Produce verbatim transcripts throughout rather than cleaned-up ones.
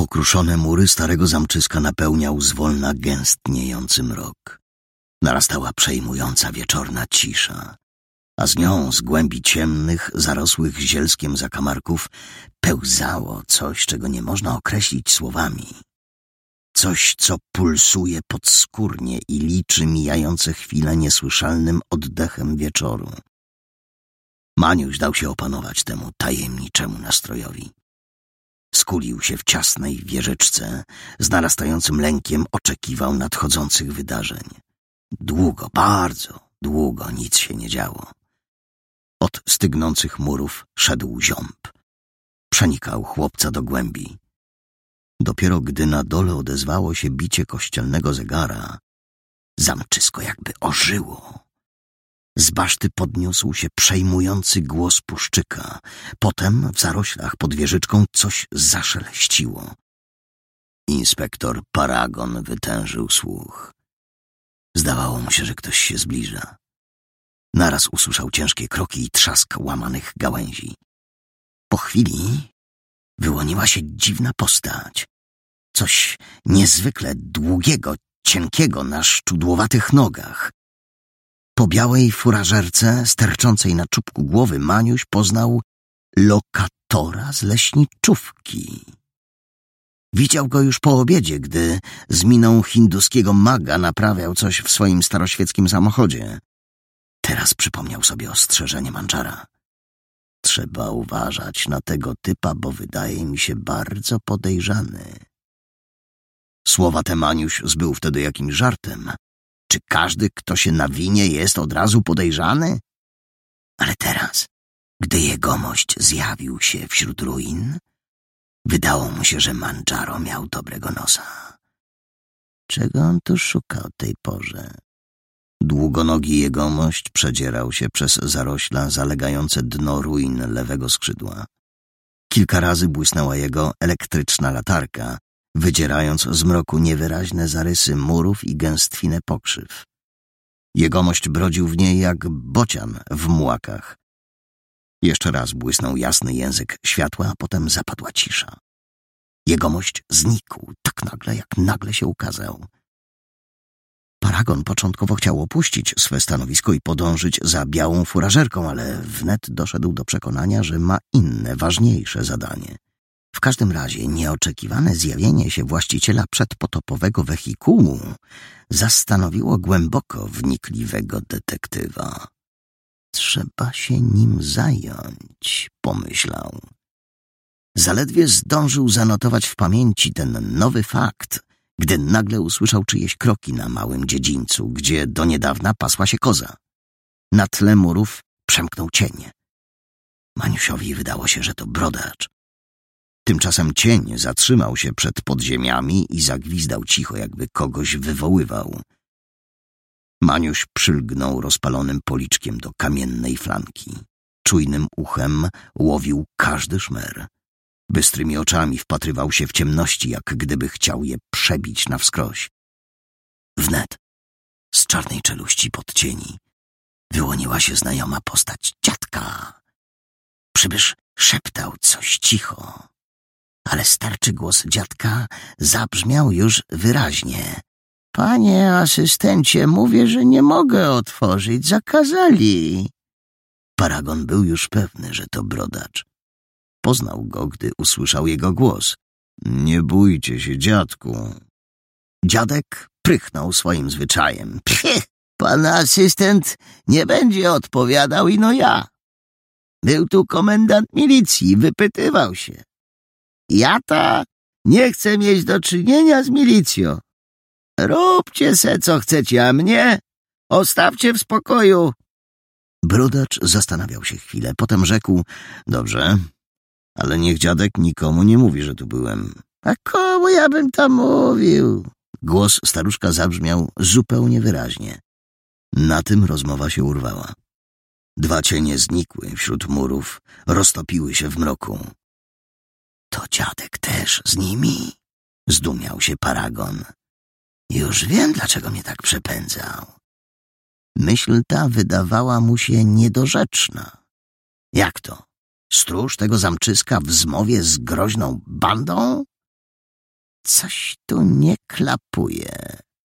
Okruszone mury starego zamczyska napełniał zwolna gęstniejący mrok. Narastała przejmująca wieczorna cisza, a z nią, z głębi ciemnych, zarosłych zielskiem zakamarków, pełzało coś, czego nie można określić słowami. Coś, co pulsuje podskórnie i liczy mijające chwile niesłyszalnym oddechem wieczoru. Maniuś dał się opanować temu tajemniczemu nastrojowi. Skulił się w ciasnej wieżyczce, z narastającym lękiem oczekiwał nadchodzących wydarzeń. Długo, bardzo długo nic się nie działo. Od stygnących murów szedł ziąb. Przenikał chłopca do głębi. Dopiero gdy na dole odezwało się bicie kościelnego zegara, zamczysko jakby ożyło. Z baszty podniósł się przejmujący głos puszczyka. Potem w zaroślach pod wieżyczką coś zaszeleściło. Inspektor Paragon wytężył słuch. Zdawało mu się, że ktoś się zbliża. Naraz usłyszał ciężkie kroki i trzask łamanych gałęzi. Po chwili wyłoniła się dziwna postać. Coś niezwykle długiego, cienkiego na szczudłowatych nogach. Po białej furażerce sterczącej na czubku głowy Maniuś poznał lokatora z leśniczówki. Widział go już po obiedzie, gdy z miną hinduskiego maga naprawiał coś w swoim staroświeckim samochodzie. Teraz przypomniał sobie ostrzeżenie Mandżara. Trzeba uważać na tego typa, bo wydaje mi się bardzo podejrzany. Słowa te Maniuś zbył wtedy jakimś żartem. Czy każdy, kto się nawinie, jest od razu podejrzany? Ale teraz, gdy jegomość zjawił się wśród ruin, wydało mu się, że Mandżaro miał dobrego nosa. Czego on tu szuka o tej porze? Długonogi jegomość przedzierał się przez zarośla zalegające dno ruin lewego skrzydła. Kilka razy błysnęła jego elektryczna latarka, wydzierając z mroku niewyraźne zarysy murów i gęstwinę pokrzyw. Jegomość brodził w niej jak bocian w mułakach. Jeszcze raz błysnął jasny język światła, a potem zapadła cisza. Jegomość znikł tak nagle, jak nagle się ukazał. Paragon początkowo chciał opuścić swe stanowisko i podążyć za białą furażerką, ale wnet doszedł do przekonania, że ma inne, ważniejsze zadanie. W każdym razie nieoczekiwane zjawienie się właściciela przedpotopowego wehikułu zastanowiło głęboko wnikliwego detektywa. Trzeba się nim zająć, pomyślał. Zaledwie zdążył zanotować w pamięci ten nowy fakt, gdy nagle usłyszał czyjeś kroki na małym dziedzińcu, gdzie do niedawna pasła się koza. Na tle murów przemknął cień. Maniusiowi wydało się, że to brodacz. Tymczasem cień zatrzymał się przed podziemiami i zagwizdał cicho, jakby kogoś wywoływał. Maniuś przylgnął rozpalonym policzkiem do kamiennej flanki. Czujnym uchem łowił każdy szmer. Bystrymi oczami wpatrywał się w ciemności, jak gdyby chciał je przebić na wskroś. Wnet z czarnej czeluści pod cieni wyłoniła się znajoma postać dziadka. Przybysz szeptał coś cicho, ale starczy głos dziadka zabrzmiał już wyraźnie. Panie asystencie, mówię, że nie mogę otworzyć, zakazali. Paragon był już pewny, że to brodacz. Poznał go, gdy usłyszał jego głos. Nie bójcie się, dziadku. Dziadek prychnął swoim zwyczajem. Pch, pan asystent nie będzie odpowiadał, ino ja. Był tu komendant milicji, wypytywał się. Ja ta nie chcę mieć do czynienia z milicją. Róbcie se, co chcecie, a mnie ostawcie w spokoju. Brodacz zastanawiał się chwilę, potem rzekł, dobrze, ale niech dziadek nikomu nie mówi, że tu byłem. A komu ja bym to mówił? Głos staruszka zabrzmiał zupełnie wyraźnie. Na tym rozmowa się urwała. Dwa cienie znikły wśród murów, roztopiły się w mroku. To dziadek też z nimi? Zdumiał się Paragon. Już wiem, dlaczego mnie tak przepędzał. Myśl ta wydawała mu się niedorzeczna. Jak to? Stróż tego zamczyska w zmowie z groźną bandą? coś tu nie klapuje.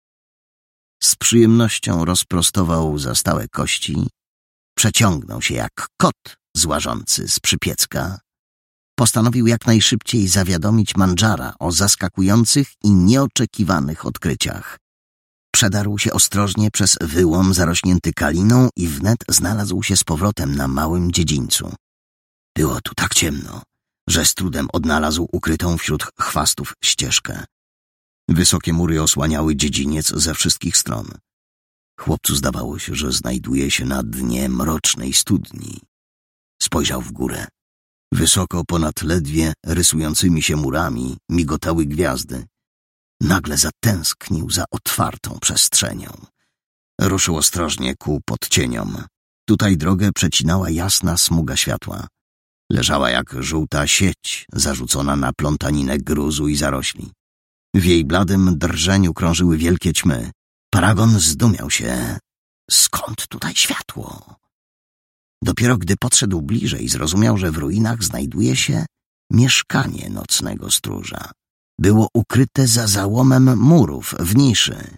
Z przyjemnością rozprostował zastałe kości, przeciągnął się jak kot złażący z przypiecka. Postanowił jak najszybciej zawiadomić Mandżara o zaskakujących i nieoczekiwanych odkryciach. Przedarł się ostrożnie przez wyłom zarośnięty kaliną i wnet znalazł się z powrotem na małym dziedzińcu. Było tu tak ciemno, że z trudem odnalazł ukrytą wśród chwastów ścieżkę. Wysokie mury osłaniały dziedziniec ze wszystkich stron. Chłopcu zdawało się, że znajduje się na dnie mrocznej studni. Spojrzał w górę. Wysoko ponad ledwie rysującymi się murami migotały gwiazdy. Nagle zatęsknił za otwartą przestrzenią. Ruszył ostrożnie ku podcieniom. Tutaj drogę przecinała jasna smuga światła. Leżała jak żółta sieć zarzucona na plątaninę gruzu i zarośli. W jej bladym drżeniu krążyły wielkie ćmy. Paragon zdumiał się. Skąd tutaj światło? Dopiero gdy podszedł bliżej, zrozumiał, że w ruinach znajduje się mieszkanie nocnego stróża. Było ukryte za załomem murów w niszy.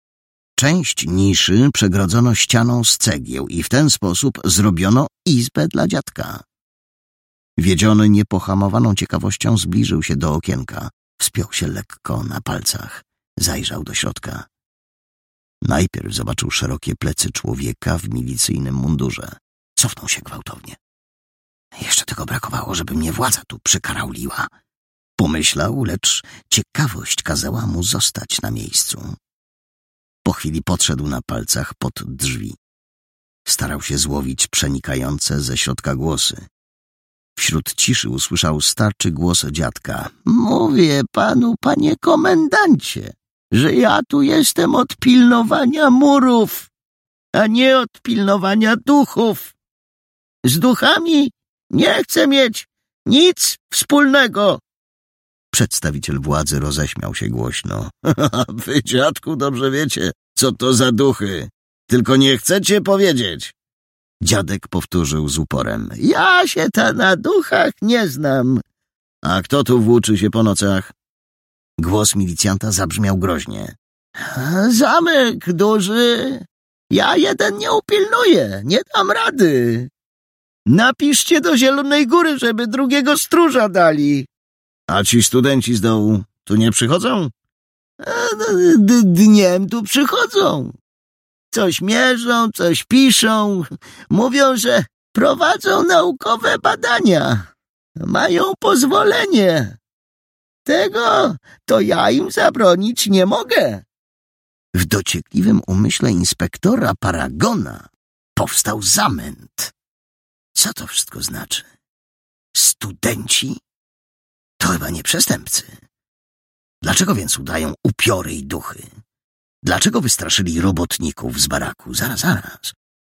Część niszy przegrodzono ścianą z cegieł i w ten sposób zrobiono izbę dla dziadka. Wiedziony niepohamowaną ciekawością zbliżył się do okienka. Wspiął się lekko na palcach. Zajrzał do środka. Najpierw zobaczył szerokie plecy człowieka w milicyjnym mundurze. Cofnął się gwałtownie. Jeszcze tego brakowało, żeby mnie władza tu przykarauliła. Pomyślał, lecz ciekawość kazała mu zostać na miejscu. Po chwili podszedł na palcach pod drzwi. Starał się złowić przenikające ze środka głosy. Wśród ciszy usłyszał starczy głos dziadka. Mówię panu, panie komendancie, że ja tu jestem od pilnowania murów, a nie od pilnowania duchów. Z duchami nie chcę mieć nic wspólnego. Przedstawiciel władzy roześmiał się głośno. Wy, dziadku, dobrze wiecie, co to za duchy. Tylko nie chcecie powiedzieć. Dziadek powtórzył z uporem. Ja się ta na duchach nie znam. A kto tu włóczy się po nocach? Głos milicjanta zabrzmiał groźnie. Zamek duży. Ja jeden nie upilnuję, nie dam rady. Napiszcie do Zielonej Góry, żeby drugiego stróża dali. A ci studenci z dołu tu nie przychodzą? D- dniem tu przychodzą. Coś mierzą, coś piszą. Mówią, że prowadzą naukowe badania. Mają pozwolenie. Tego to ja im zabronić nie mogę. W dociekliwym umyśle inspektora Paragona powstał zamęt. Co to wszystko znaczy? Studenci? To chyba nie przestępcy. Dlaczego więc udają upiory i duchy? Dlaczego wystraszyli robotników z baraku? Zaraz, zaraz.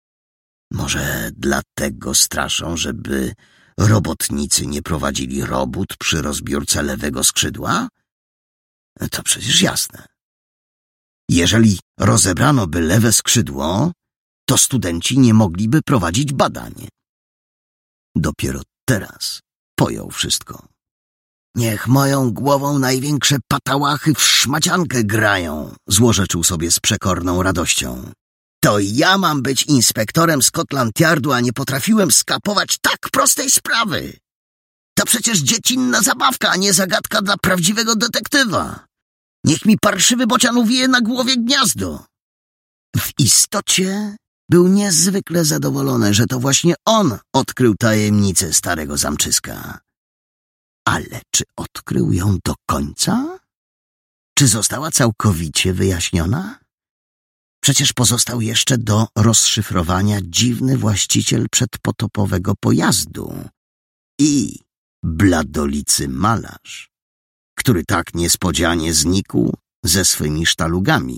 Może dlatego straszą, żeby robotnicy nie prowadzili robót przy rozbiórce lewego skrzydła? To przecież jasne. Jeżeli rozebrano by lewe skrzydło, to studenci nie mogliby prowadzić badań. Dopiero teraz pojął wszystko. Niech moją głową największe patałachy w szmaciankę grają, złorzeczył sobie z przekorną radością. To ja mam być inspektorem Scotland Yardu, a nie potrafiłem skapować tak prostej sprawy. To przecież dziecinna zabawka, a nie zagadka dla prawdziwego detektywa. Niech mi parszywy bocian uwije na głowie gniazdo. W istocie był niezwykle zadowolony, że to właśnie on odkrył tajemnicę starego zamczyska. Ale czy odkrył ją do końca? Czy została całkowicie wyjaśniona? Przecież pozostał jeszcze do rozszyfrowania dziwny właściciel przedpotopowego pojazdu i bladolicy malarz, który tak niespodzianie znikł ze swymi sztalugami.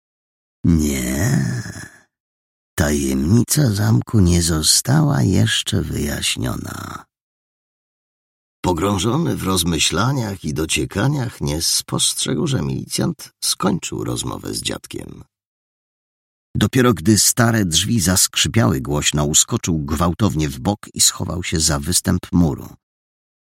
Nie, tajemnica zamku nie została jeszcze wyjaśniona. Pogrążony w rozmyślaniach i dociekaniach, nie spostrzegł, że milicjant skończył rozmowę z dziadkiem. Dopiero gdy stare drzwi zaskrzypiały głośno, uskoczył gwałtownie w bok i schował się za występ muru.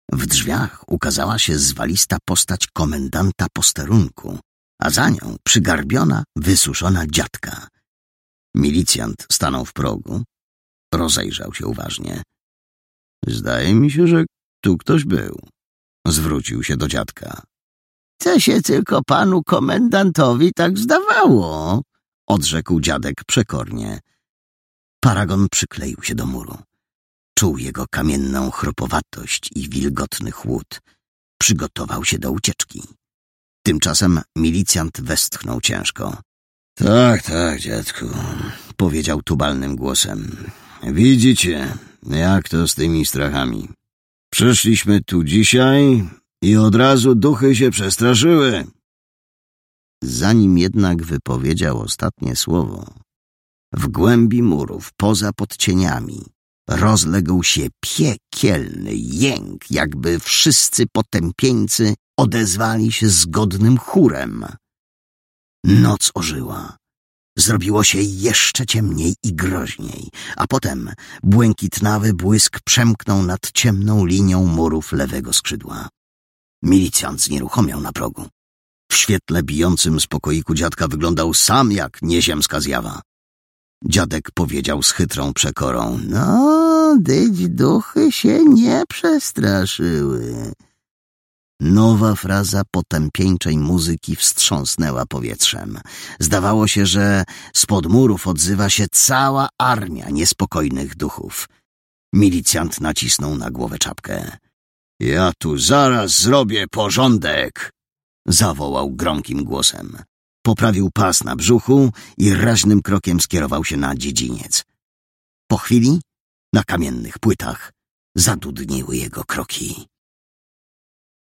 W drzwiach ukazała się zwalista postać komendanta posterunku, a za nią przygarbiona, wysuszona dziadka. Milicjant stanął w progu, rozejrzał się uważnie. Zdaje mi się, że tu ktoś był. Zwrócił się do dziadka. To się tylko panu komendantowi tak zdawało, odrzekł dziadek przekornie. Paragon przykleił się do muru. Czuł jego kamienną chropowatość i wilgotny chłód. Przygotował się do ucieczki. Tymczasem milicjant westchnął ciężko. Tak, tak, dziadku, powiedział tubalnym głosem. Widzicie, jak to z tymi strachami. Przyszliśmy tu dzisiaj i od razu duchy się przestraszyły. Zanim jednak wypowiedział ostatnie słowo, w głębi murów, poza podcieniami, rozległ się piekielny jęk, jakby wszyscy potępieńcy odezwali się zgodnym chórem. Noc ożyła. Zrobiło się jeszcze ciemniej i groźniej, a potem błękitnawy błysk przemknął nad ciemną linią murów lewego skrzydła. Milicjant znieruchomiał na progu. W świetle bijącym z pokoiku dziadka wyglądał sam jak nieziemska zjawa. Dziadek powiedział z chytrą przekorą. No, dyć duchy się nie przestraszyły. Nowa fraza potępieńczej muzyki wstrząsnęła powietrzem. Zdawało się, że spod murów odzywa się cała armia niespokojnych duchów. Milicjant nacisnął na głowę czapkę. Ja tu zaraz zrobię porządek, zawołał gromkim głosem. Poprawił pas na brzuchu i raźnym krokiem skierował się na dziedziniec. Po chwili na kamiennych płytach zadudniły jego kroki.